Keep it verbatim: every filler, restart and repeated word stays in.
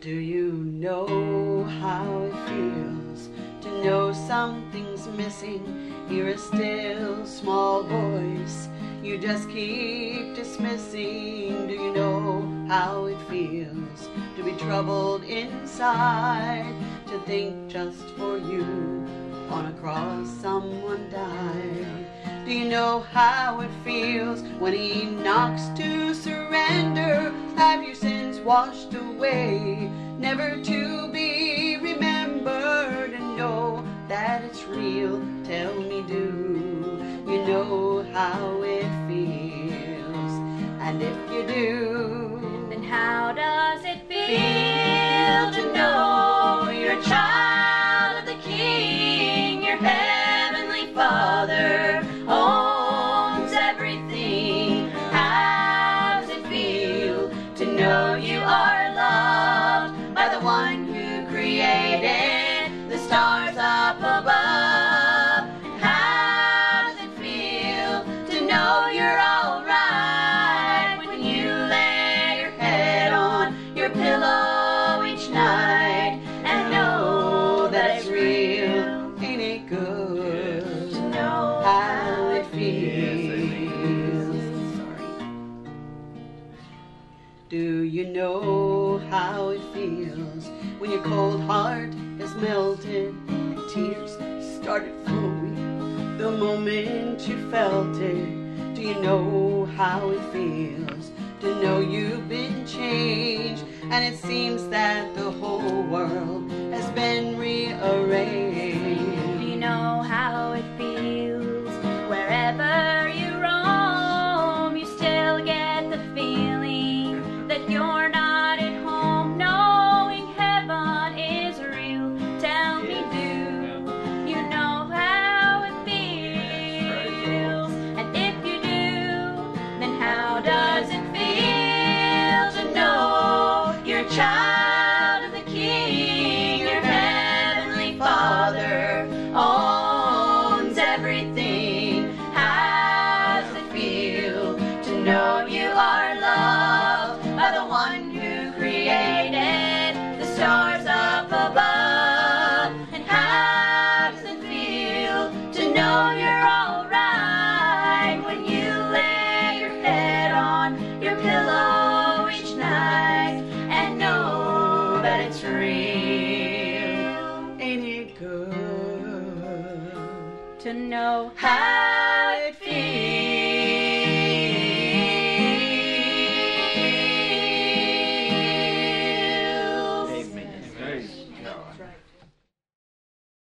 Do you know how it feels to know something's missing? Hear a still small voice you just keep dismissing. Do you know how it feels to be troubled inside? To think just for you on a cross someone died. Do you know how it feels when he knocks to surrender? Have your sins washed away, never to be remembered? And know that it's real. Tell me, do you know how it feels? And if you do, then how does it feel to know you're a child of the King? Your heavenly Father owns everything. How does it feel to know you are loved by the one who created the stars up above? How does it feel to know you're all right when you lay your head on your pillow each night and know that it's real? ain't it good To know how it feels? Do you know how it feels when your cold heart has melted and tears started flowing the moment you felt it? Do you know how it feels to know you've been changed and it seems that the whole world has been rearranged? Do you know how it feels wherever you roam? You still get the feeling that you're not at home, knowing heaven is real. Tell me, do you know how it feels? And if you do, then how does it feel to know you're a child of the King? Your heavenly Father owns everything. How does it feel to know you are loved by the one who created the stars up above? And how does it feel to know you're all right when you lay your head on your pillow each night and know that it's real? Ain't it good To know how it feels. Amen. Praise God.